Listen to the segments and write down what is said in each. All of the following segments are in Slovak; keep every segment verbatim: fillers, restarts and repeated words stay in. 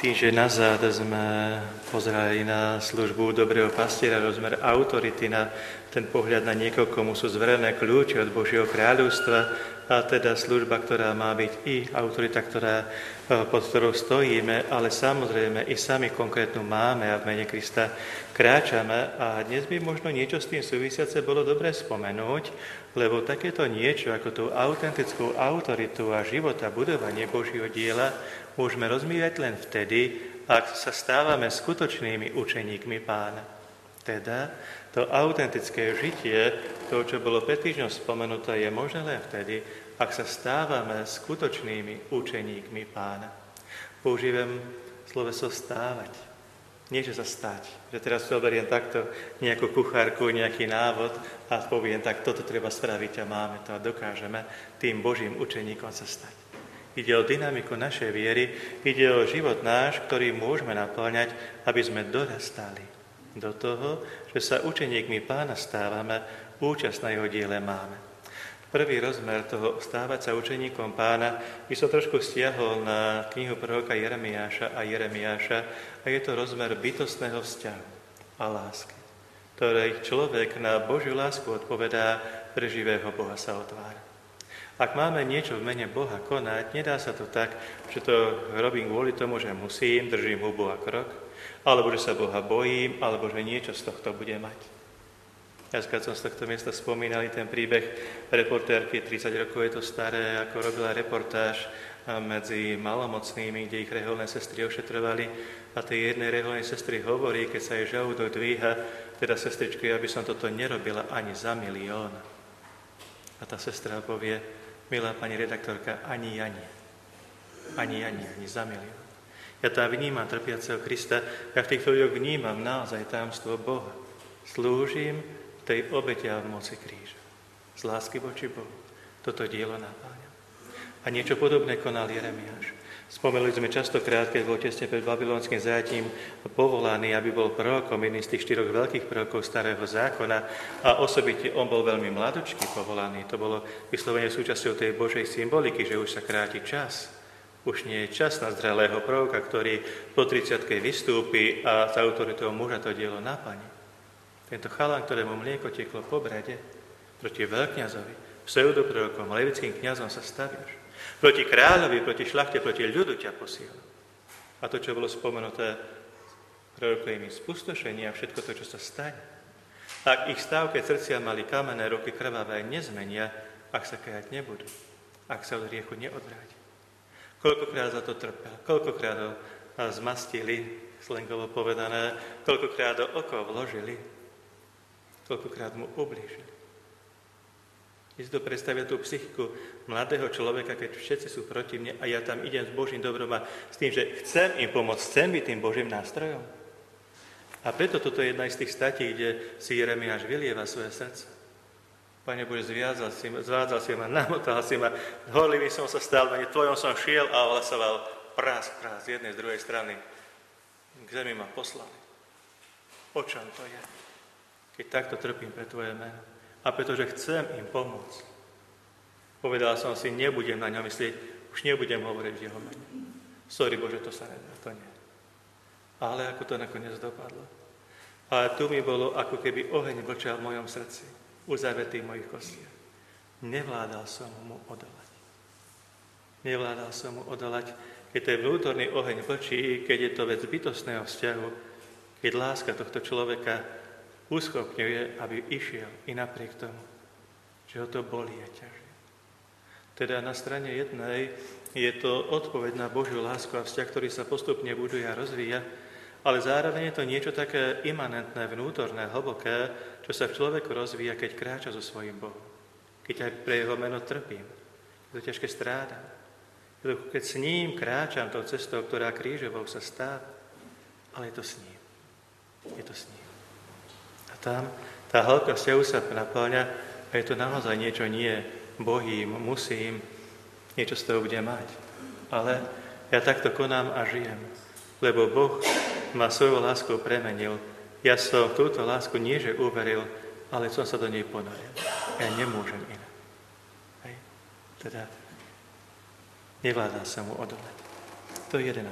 Tým, že nazad sme pozerali na službu dobrého pastiera, rozmer autority, na ten pohľad na niekoho, komu sú zverené kľúče od Božieho kráľovstva, a teda služba, ktorá má byť i autorita, ktorá, pod ktorou stojíme, ale samozrejme i sami konkrétnu máme a v mene Krista kráčame. A dnes by možno niečo s tým súvisiace bolo dobre spomenúť, lebo takéto niečo, ako tú autentickú autoritu a života, budovanie Božieho diela, môžeme rozvíjať len vtedy, ak sa stávame skutočnými učeníkmi Pána. Teda to autentické žitie, to, čo bolo pred týždňom spomenuté, je možné len vtedy, ak sa stávame skutočnými učeníkmi Pána. Používam sloveso stávať, nie že sa stať. Že teraz zoberiem takto nejakú kuchárku, nejaký návod a poviem, tak toto treba spraviť a máme to a dokážeme tým Božím učeníkom sa stať. Ide o dynamiku našej viery, ide o život náš, ktorý môžeme naplňať, aby sme dorastali do toho, že sa učeníkmi Pána stávame, účasť na jeho diele máme. Prvý rozmer toho stávať sa učeníkom Pána by som trošku stiahol na knihu proroka Jeremiáša a Jeremiáša a je to rozmer bytostného vzťahu a lásky, ktorej človek na Božiu lásku odpovedá, pre živého Boha sa otvára. Ak máme niečo v mene Boha konať, nedá sa to tak, že to robím kvôli tomu, že musím, držím hubu a krok, alebo že sa Boha bojím, alebo že niečo z tohto bude mať. Ja keď som z tohto miesta spomínali ten príbeh reportérky, tridsať rokov je to staré, ako robila reportáž medzi malomocnými, kde ich reholné sestry ošetrovali a tej jednej reholnej sestry hovorí, keď sa jej žalúdok dvíha, teda sestričko, ja by som toto nerobila ani za milión. A tá sestra povie, milá pani redaktorka, ani ja nie. Ani ja nie, ani za milión. Ja tam vnímam trpiaceho Krista, ja v týchto ľuďoch vnímam naozaj tajomstvo Boha. Slúžim tej obete a v moci kríža. Z lásky voči Bohu. Toto dielo napáňa. A niečo podobné konal Jeremiáš. Spomenuli sme častokrát, keď bol tesne pred babylonským zajatím povolaný, aby bol prorokom, jedným z tých štyroch veľkých prorokov starého zákona a osobite on bol veľmi mladočký povolaný. To bolo vyslovene súčasťou tej Božej symboliky, že už sa kráti čas. Už nie je čas na zrelého proroka, ktorý po tridsiatke vystúpi a s autoritou muža to dielo naplní. Tento chalan, ktorému mlieko tieklo po brade, proti veľkňazovi, pseudoprorokom, levickým kňazom sa staviaš. Proti kráľovi, proti šlachte, proti ľudu ťa posiela. A to, čo bolo spomenuté, prorokuje im spustošenie a všetko to, čo sa stane. Ak ich stávke srdcia mali kamenné ruky krvavé, nezmenia, ak sa kajať nebudú, ak sa od hriechu neodvráti. Koľkokrát za to trpel, koľkokrát ho zmastili, slangovo povedané, koľkokrát ho oko vložili, koľkokrát mu ublížili. I si to predstavia tú psychiku mladého človeka, keď všetci sú proti mne a ja tam idem s Božím dobrom a s tým, že chcem im pomôcť, chcem byť tým Božím nástrojom. A preto toto je jedna z tých statí, kde si Jeremiáš vylieva svoje srdce. Pane Bože, zviazal si ma, zvádzal si ma, namotal si ma, horlivý som sa stal, mene tvojom som šiel a ohlasoval prásk, prásk z jednej, z druhej strany. K zemi ma poslali. O čom to je? Keď takto trpím pre tvoje meno. A pretože chcem im pomôcť. Povedal som si, nebudem na ňom myslieť, už nebudem hovoriť v jeho mene. Sorry Bože, to sa nedá, to nie. Ale ako to nakoniec dopadlo. Ale tu mi bolo, ako keby oheň vlčal v mojom srdci, uzavetý v mojich kostiach. Nevládal som mu odolať. Nevládal som mu odolať, keď ten vnútorný oheň vlčí, keď je to vec bytostného vzťahu, keď láska tohto človeka uschopňuje, aby išiel i napriek tomu, že ho to bolí a ťaží. Teda na strane jednej je to odpoveď na Božiu lásku a vzťah, ktorý sa postupne buduje a rozvíja, ale zároveň je to niečo také imanentné, vnútorné, hlboké, čo sa v človeku rozvíja, keď kráča so svojím Bohom. Keď aj pre jeho meno trpím, keď to ťažké strádam, keď s ním kráčam tou cestou, ktorá krížovou sa stáva, ale je to s ním. Je to s ním. Tam tá hĺbka vzťahu sa naplňa a je to naozaj niečo nie bohým, musím, niečo z toho budem mať. Ale ja takto konám a žijem, lebo Boh ma svojou láskou premenil. Ja som túto lásku nie že uveril, ale som sa do nej ponoril. Ja nemôžem inak. Hej. Teda nevládal som mu odolať. To je jeden aspekt.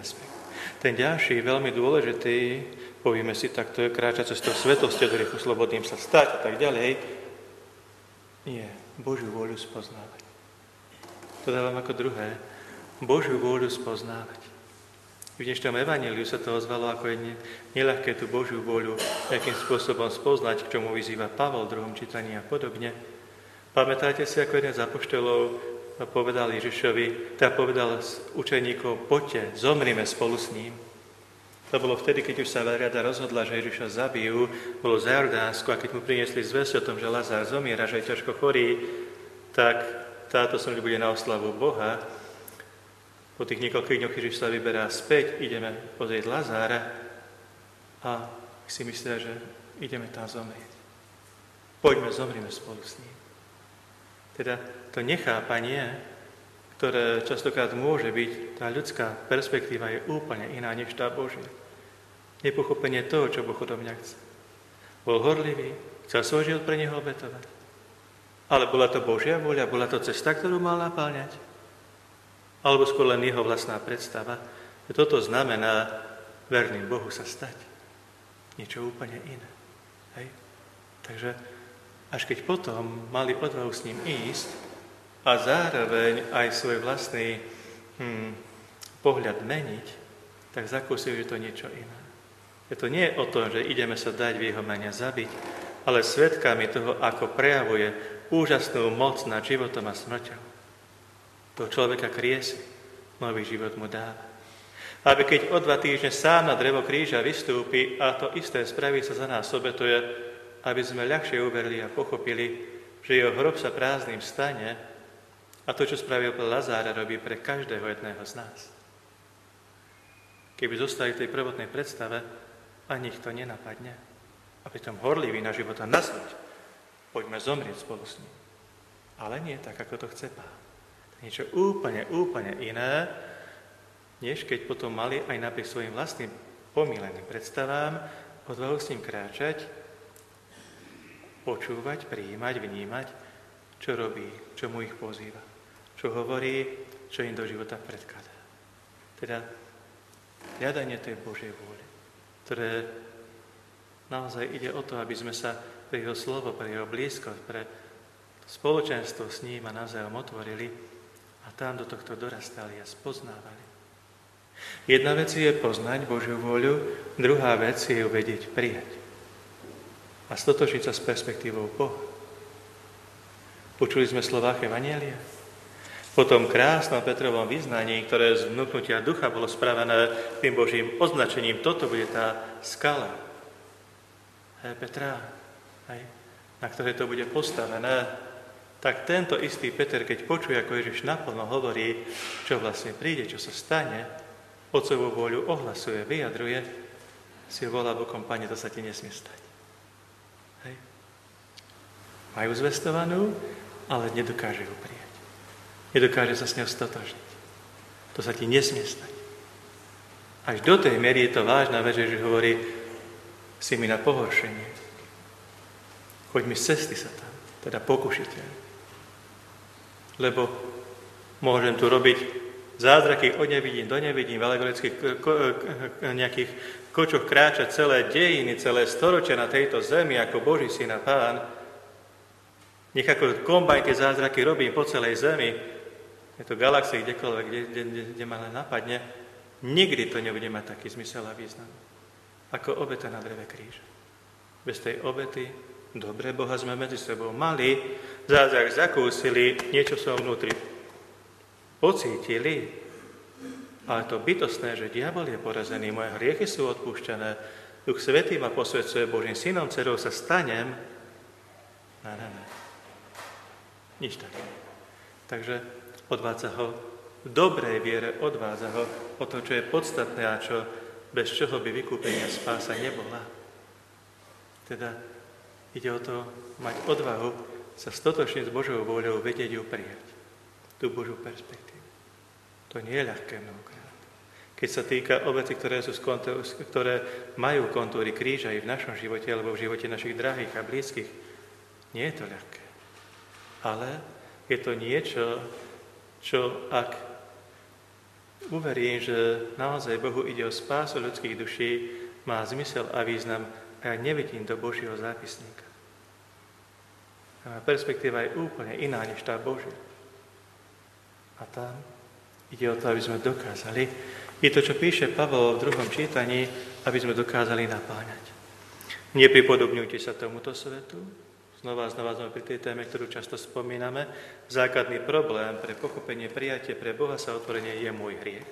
Ten ďalší, veľmi dôležitý, povieme si tak, to je kráčať cestou svetosti, od hriechu slobodným sa stať a tak ďalej, nie, Božiu vôľu spoznávať. To dávam ako druhé, Božiu vôľu spoznávať. V dnešnom evanjeliu sa to ozvalo, ako je neľahké tú Božiu vôľu nejakým spôsobom spoznať, k čomu vyzýva Pavol v druhom čítaní a podobne. Pamätáte si, ako jeden z apoštolov povedal Ježišovi, teda povedal s učeníkov, poďte, zomrime spolu s ním. To bolo vtedy, keď už sa Variada rozhodla, že Ježiša zabijú, bolo za Jordánsku, a keď mu priniesli zvesť o tom, že Lazár zomiera, že je ťažko chorý, tak táto smrť bude na oslavu Boha. Po tých niekoľkých dňoch Ježiš sa vyberá späť, ideme pozrieť Lazára a si myslia, že ideme tam zomrieť. Poďme, zomrime spolu s ním. Teda to nechápanie, ktoré častokrát môže byť, tá ľudská perspektíva je úplne iná než tá Božia. Nepochopenie toho, čo Boh odo mňa chce. Bol horlivý, chcel svoj život pre neho obetovať. Ale bola to Božia vôľa, bola to cesta, ktorú mal napáľňať. Alebo skôr len jeho vlastná predstava, že toto znamená verným Bohu sa stať. Niečo úplne iné. Hej? Takže až keď potom mali odvahu s ním ísť a zároveň aj svoj vlastný hm, pohľad meniť, tak zakúsili, že to je niečo iné. Je to nie o tom, že ideme sa dať v jeho mene zabiť, ale svedkami toho, ako prejavuje úžasnú moc nad životom a smrťou. Toho človeka kriesi, nový život mu dáva. Aby keď o dva týždne sám na drevo kríža vystúpi a to isté spraví sa za nás obetuje, aby sme ľahšie uverili a pochopili, že jeho hrob sa prázdnym stane a to, čo spravil pre Lazára, robí pre každého jedného z nás. Keby zostali v tej prvotnej predstave, ani ich to nenapadne. A pritom horlivý na život a na smrť. Poďme zomrieť spolu s ním. Ale nie tak, ako to chce Pán. Niečo úplne, úplne iné, než keď potom mali aj napriek svojim vlastným pomíleným predstavám odvahu s ním kráčať, počúvať, prijímať, vnímať, čo robí, čo mu ich pozýva, čo hovorí, čo im do života predkladá. Teda hľadanie tej Božej vôle, ktoré naozaj ide o to, aby sme sa pre jeho slovo, pre jeho blízkosť, pre spoločenstvo s ním a navzájom otvorili, a tam do tohto dorastali a spoznávali. Jedna vec je poznať Božiu vôľu, druhá vec je ju vedieť prijať. A stotočniť sa s perspektívou Boha. Počuli sme slovách Evanjelia. Po tom krásnom Petrovom vyznaní, ktoré z vnúknutia ducha bolo spravené tým Božím označením, toto bude tá skala. Hej, Petra, hej, na ktorej to bude postavené, tak tento istý Peter, keď počuje, ako Ježiš naplno hovorí, čo vlastne príde, čo sa stane, Otcovú vôľu ohlasuje, vyjadruje, si volá bokom, Pane, to sa ti nesmie stať. Hej. Majú zvestovanú, ale nedokáže ju prijať. Nedokáže sa s ňou stotožniť. To sa ti nesmie stať. Až do tej miery je to vážna vec, že hovorí, si mi na pohoršenie. Choď mi z cesty sa tam, teda pokušiteľ. Lebo môžem tu robiť zázraky, od nevidím do nevidím, v alegorických nejakých kočoch kráčať celé dejiny, celé storočia na tejto zemi, ako Boží syn a Pán. Nech ako kombajn tie zázraky robím po celej zemi, je to galaxii, kdekoľvek, kde, kde, kde, kde ma len napadne, nikdy to nebude mať taký zmysel a význam, ako obeta na dreve kríža. Bez tej obety dobre, Boha sme medzi sebou mali, zázrak zakúsili, niečo som vnútri pocítili, ale to bytostné, že diabol je porazený, moje hriechy sú odpúšťané, Duch Svätý ma posvedcuje, Božím synom, dcerou sa stanem, ne, ne, ne. Nič také. Takže odvádza ho, v dobrej viere odvádza ho o to, čo je podstatné a čo, bez čoho by vykúpenia spása nebola. Teda ide o to mať odvahu sa stotočniť s Božou vôľou, vedieť ju prijať. Tú Božú perspektívu. To nie je ľahké mnohokrát. Keď sa týka obety, ktoré, sú kontúr, ktoré majú kontúry kríža aj v našom živote alebo v živote našich drahých a blízkych, nie je to ľahké. Ale je to niečo, čo ak uverím, že naozaj Bohu ide o spásu ľudských duší, má zmysel a význam a ja nevidím do Božieho zápisníka. A perspektíva je úplne iná než tá Božia. A tam ide o to, aby sme dokázali, je to, čo píše Pavol v druhom čítaní, aby sme dokázali napáňať. Nepripodobňujte sa tomuto svetu. Znova a znova sme pri tej téme, ktorú často spomíname. Základný problém pre pochopenie, prijatie pre Boha sa otvorenie je môj hriech.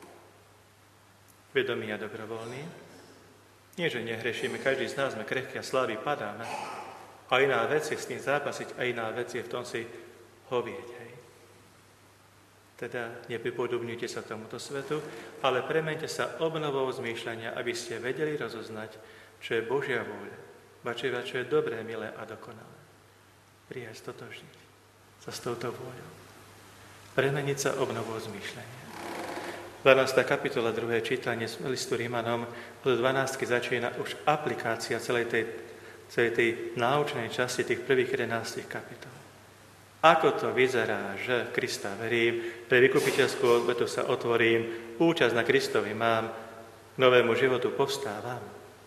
Vedomý a dobrovoľný. Nie, že nehrešíme, každý z nás sme krehkí a slabí, padáme. A iná vec je s tým zápasiť, a iná vec je v tom si hovieť. Hej. Teda nepripodobňujte sa tomuto svetu, ale premente sa obnovou zmýšľania, aby ste vedeli rozoznať, čo je Božia vôľa, bačieva, čo je dobré, milé a dokonalé. Prijať, stotožniť sa s touto vôľou. Premeniť sa obnovou zmýšľania. dvanásta kapitola, druhé čítanie z listu Rímanom, od dvanástky začína už aplikácia celej tej, celej tej náučnej časti tých prvých jedenástich kapitol. Ako to vyzerá, že Krista verím, pre vykupiteľskú odvetu sa otvorím, účasť na Kristovi mám, k novému životu povstávam.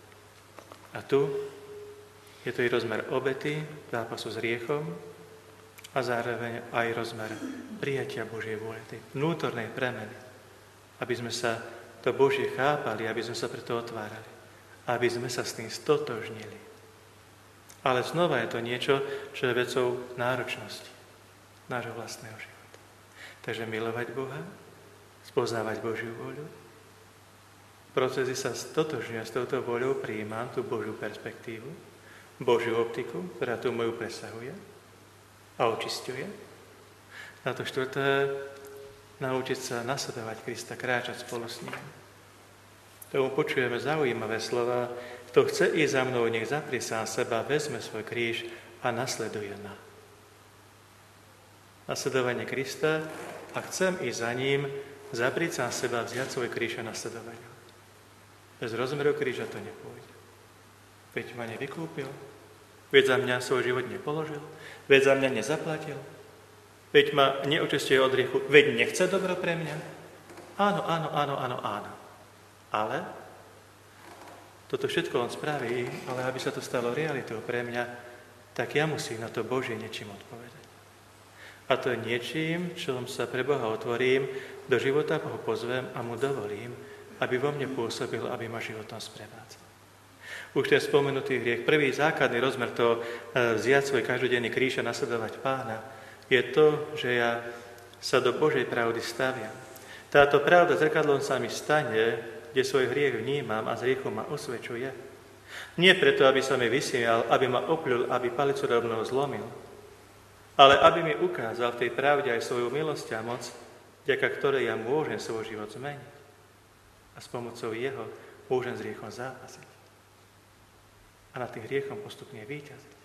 A tu je to i rozmer obety, zápasu s hriechom a zároveň aj rozmer prijatia Božej vôle, tej vnútornej premeny. Aby sme sa to Božie chápali, aby sme sa preto otvárali, aby sme sa s tým stotožnili. Ale znova je to niečo, čo je vecou náročnosti nášho vlastného života. Takže milovať Boha, spoznávať Božiu vôľu, procesy sa stotožňujú s touto vôľou, prijímam tú Božiu perspektívu, Božiu optiku, ktorá tú moju presahuje a očisťuje. Na to štvrté, naučiť sa nasledovať Krista, kráčať spolu s ním. Tomu počujeme zaujímavé slova. Kto chce ísť za mnou, nech zaprie sám seba, vezme svoj kríž a nasleduje ma. Nasledovanie Krista, a chcem ísť za ním, zaprieť sám seba, vziať svoj kríž a nasledovať ho. Bez rozmeru kríža to nepôjde. Veď ma nevykúpil, veď za mňa svoj život nepoložil, veď za mňa nezaplatil, veď ma neočistuje od hriechu, veď nechce dobro pre mňa. Áno, áno, áno, áno, áno. Ale toto všetko on spraví, ale aby sa to stalo realitou pre mňa, tak ja musím na to Božie niečím odpovedať. A to je niečím, čom sa pre Boha otvorím, do života ho pozvem a mu dovolím, aby vo mne pôsobil, aby ma životom sprevádzal. Už ten spomenutý hriech, prvý základný rozmer toho vziať svoj každodenný kríž a nasledovať Pána, je to, že ja sa do Božej pravdy staviam. Táto pravda zrkadlom sa mi stane, kde svoj hriech vnímam a z hriechu ma osvedčuje. Nie preto, aby sa mi vysmial, aby ma opľul, aby palicu do mnou zlomil, ale aby mi ukázal v tej pravde aj svoju milosť a moc, vďaka ktorej ja môžem svoj život zmeniť. A s pomocou jeho môžem s hriechom zápasiť. A nad tým hriechom postupne víťaziť.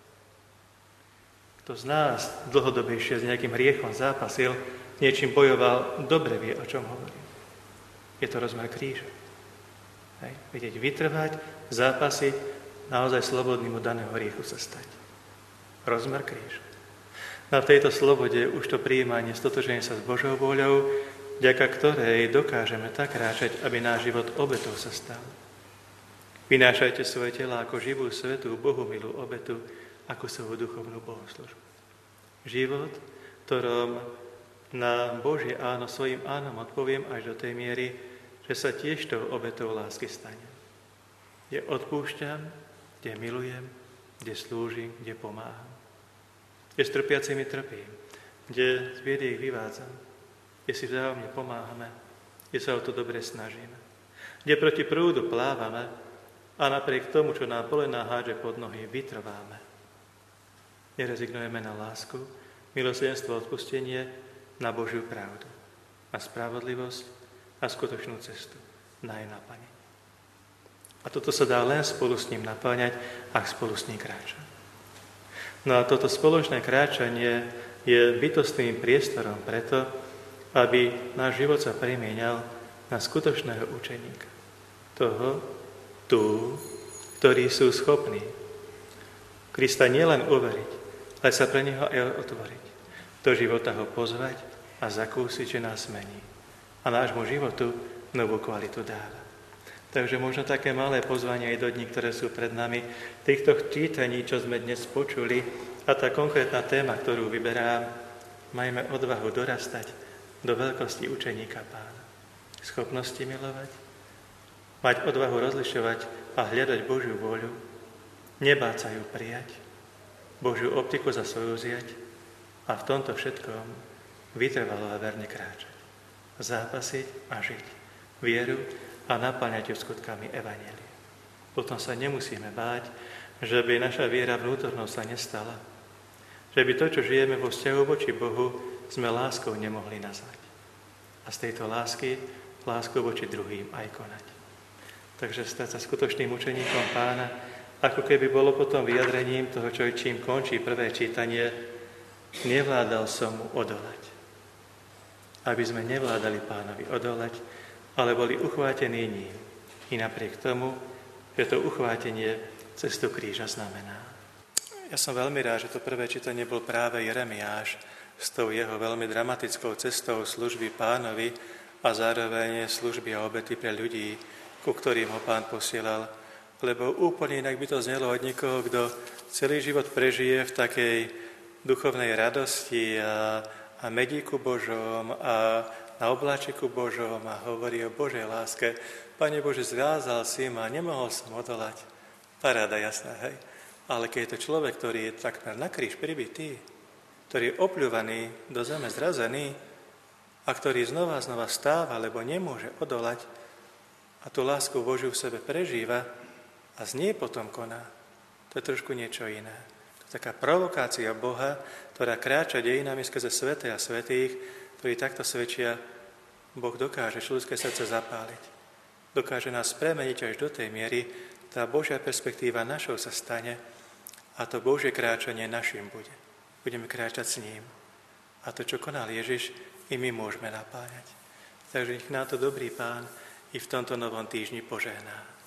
Kto z nás dlhodobejšie s nejakým hriechom zápasil, niečím bojoval, dobre vie, o čom hovorí. Je to rozmer kríža. Hej. Vedieť vytrvať, zápasiť, naozaj slobodným od daného hriechu sa stať. Rozmer kríža. Na tejto slobode už to prijímanie, stotoženie sa s Božou vôľou, vďaka ktorej dokážeme tak kráčať, aby náš život obetou sa stal. Vynášajte svoje tela ako živú, svätú, Bohumilú obetu, ako svoju duchovnú bohoslužbu. Život, ktorom na Božie áno, svojim ánom odpoviem až do tej miery, že sa tiež tou obetou lásky stane. Kde odpúšťam, kde milujem, kde slúžim, kde pomáham. Kde s trpiacimi trpím, kde z biedy ich vyvádzam, kde si vzájomne pomáhame, kde sa o to dobre snažíme. Kde proti prúdu plávame a napriek tomu, čo nám polená hádže pod nohy, vytrváme. Nerezignujeme na lásku, milosrdenstvo, odpustenie, na Božiu pravdu, na spravodlivosť a skutočnú cestu, na jej naplnenie. A toto sa dá len spolu s ním naplňať, ak spolu s ním kráča. No a toto spoločné kráčanie je bytostným priestorom preto, aby náš život sa premieňal na skutočného učeníka. Toho, tu, ktorí sú schopní Krista nielen uveriť, ale sa pre neho aj otvoriť. Do života ho pozvať a zakúsiť, že nás mení. a nášmu životu novú kvalitu dáva. Takže možno také malé pozvanie aj do dní, ktoré sú pred nami, týchto čítaní, čo sme dnes počuli, a tá konkrétna téma, ktorú vyberám, majme odvahu dorastať do veľkosti učeníka Pána. Schopnosti milovať, mať odvahu rozlišovať a hľadať Božiu vôľu, nebáť sa ju prijať, Božiu optiku za svoju zjať a v tomto všetkom vytrvalo a verne kráčať. Zápasiť a žiť vieru a naplňať ju skutkami evanjelia. Potom sa nemusíme báť, že by naša viera vnútornou sa nestala. Že by to, čo žijeme vo vzťahu voči Bohu, sme láskou nemohli nazvať. A z tejto lásky, láskou voči druhým aj konať. Takže stať sa skutočným učeníkom Pána, ako keby bolo potom vyjadrením toho, čo čím končí prvé čítanie, nevládal som mu odolať. Aby sme nevládali Pánovi odolať, ale boli uchvátení ním. I napriek tomu, že to uchvátenie cestu kríža znamená. Ja som veľmi rád, že to prvé čítanie bol práve Jeremiáš s tou jeho veľmi dramatickou cestou služby Pánovi a zároveň služby a obety pre ľudí, ku ktorým ho Pán posielal. Lebo úplne inak by to znelo od niekoho, kto celý život prežije v takej duchovnej radosti a, a medíku Božom a na obláčiku Božom a hovorí o Božej láske. Pane Bože, zviazal si ma, nemohol som odolať. Paráda, jasná, hej. Ale keď je to človek, ktorý je takmer na kríž pribitý, ktorý je opľúvaný, do zeme zrazený a ktorý znova a znova stáva, lebo nemôže odolať a tú lásku Božiu v sebe prežíva a z nej potom koná, to je trošku niečo iné. To je taká provokácia Boha, ktorá kráča dejinami skrze sväté a svätých, ktorí takto svedčia, Boh dokáže ľudské srdce zapáliť. Dokáže nás premeniť až do tej miery, tá Božia perspektíva našou sa stane a to Božie kráčanie našim bude. Budeme kráčať s ním. A to, čo konal Ježiš, i my môžeme napájať. Takže nech nám to dobrý Pán i v tomto novom týždni požehná.